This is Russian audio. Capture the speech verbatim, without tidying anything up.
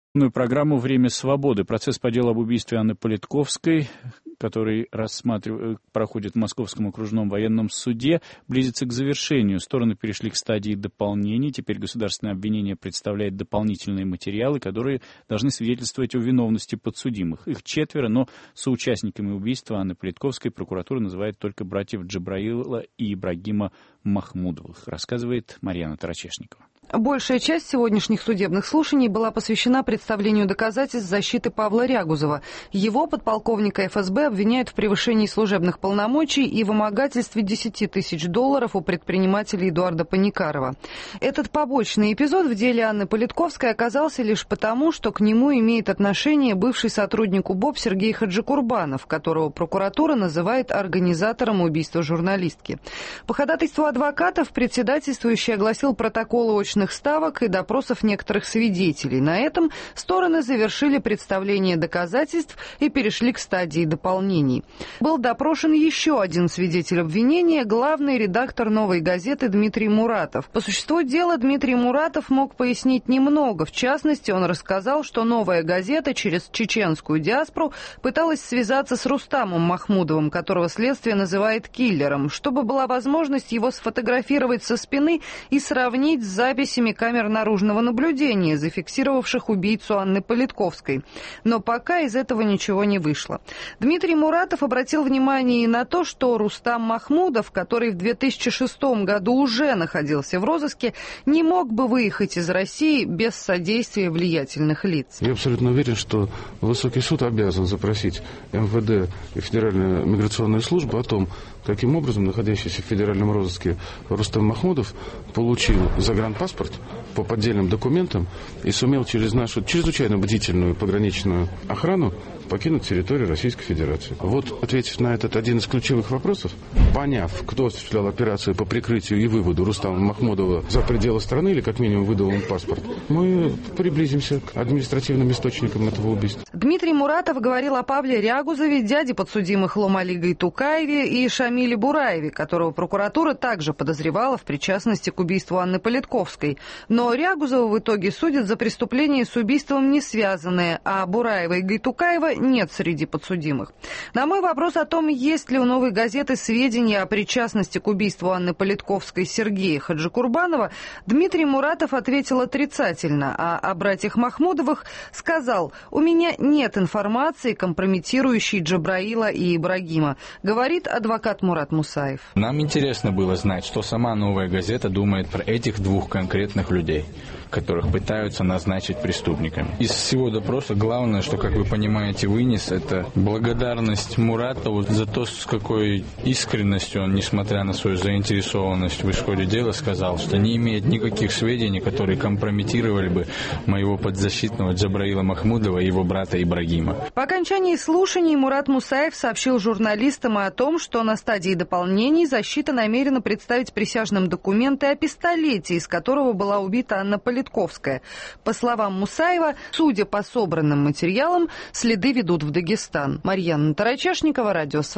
Программу «Время свободы». Процесс по делу об убийстве Анны Политковской, который рассматрив... проходит в Московском окружном военном суде, близится к завершению. Стороны перешли к стадии дополнений. Теперь государственное обвинение представляет дополнительные материалы, которые должны свидетельствовать о виновности подсудимых. Их четверо, но соучастниками убийства Анны Политковской прокуратура называет только братьев Джабраила и Ибрагима Махмудовых, рассказывает Марьяна Тарачешникова. Большая часть сегодняшних судебных слушаний была посвящена представлению доказательств защиты Павла Рягузова. Его, подполковника эф эс бэ, обвиняют в превышении служебных полномочий и вымогательстве десяти тысяч долларов у предпринимателя Эдуарда Паникарова. Этот побочный эпизод в деле Анны Политковской оказался лишь потому, что к нему имеет отношение бывший сотрудник УБОП Сергей Хаджикурбанов, которого прокуратура называет организатором убийства журналистки. По ходатайству адвокатов председательствующий огласил протоколы очных ставок и допросов некоторых свидетелей. На этом стороны завершили представление доказательств и перешли к стадии дополнений. Был допрошен еще один свидетель обвинения, главный редактор «Новой газеты» Дмитрий Муратов. По существу дела Дмитрий Муратов мог пояснить немного. В частности, он рассказал, что «Новая газета» через чеченскую диаспору пыталась связаться с Рустамом Махмудовым, которого следствие называет киллером, чтобы была возможность его сфотографировать со спины и сравнить с записью камер наружного наблюдения, зафиксировавших убийцу Анны Политковской. Но пока из этого ничего не вышло. Дмитрий Муратов обратил внимание и на то, что Рустам Махмудов, который в две тысячи шестом году уже находился в розыске, не мог бы выехать из России без содействия влиятельных лиц. Я абсолютно уверен, что Высокий суд обязан запросить эм вэ дэ и Федеральную миграционную службу о том, каким образом находящийся в федеральном розыске Рустам Махмудов получил загранпаспорт по поддельным документам и сумел через нашу чрезвычайно бдительную пограничную охрану покинуть территорию Российской Федерации. Вот, ответив на этот один из ключевых вопросов, поняв, кто осуществлял операцию по прикрытию и выводу Рустама Махмудова за пределы страны, или как минимум выдал ему паспорт, мы приблизимся к административным источникам этого убийства. Дмитрий Муратов говорил о Павле Рягузове, дяде подсудимых Ломали Гайтукаеве и Шамиле Бураеве, которого прокуратура также подозревала в причастности к убийству Анны Политковской. Но Рягузова в итоге судят за преступления с убийством не связанные, а Бураева и Гайтукаева нет среди подсудимых. На мой вопрос о том, есть ли у «Новой газеты» сведения о причастности к убийству Анны Политковской Сергея Хаджикурбанова, Дмитрий Муратов ответил отрицательно, а о братьях Махмудовых сказал: «У меня нет информации, компрометирующей Джабраила и Ибрагима», говорит адвокат Мурат Мусаев. Нам интересно было знать, что сама «Новая газета» думает про этих двух конкретных людей, которых пытаются назначить преступниками. Из всего допроса главное, что, как вы понимаете, вынес, это благодарность Муратову за то, с какой искренностью он, несмотря на свою заинтересованность в исходе дела, сказал, что не имеет никаких сведений, которые компрометировали бы моего подзащитного Джабраила Махмудова и его брата Ибрагима. По окончании слушаний Мурат Мусаев сообщил журналистам о том, что на стадии дополнений защита намерена представить присяжным документы о пистолете, из которого была убита Анна Политковская. По словам Мусаева, судя по собранным материалам, следы ведут в Дагестан. Марьяна Тарачешникова, Радио Свобода.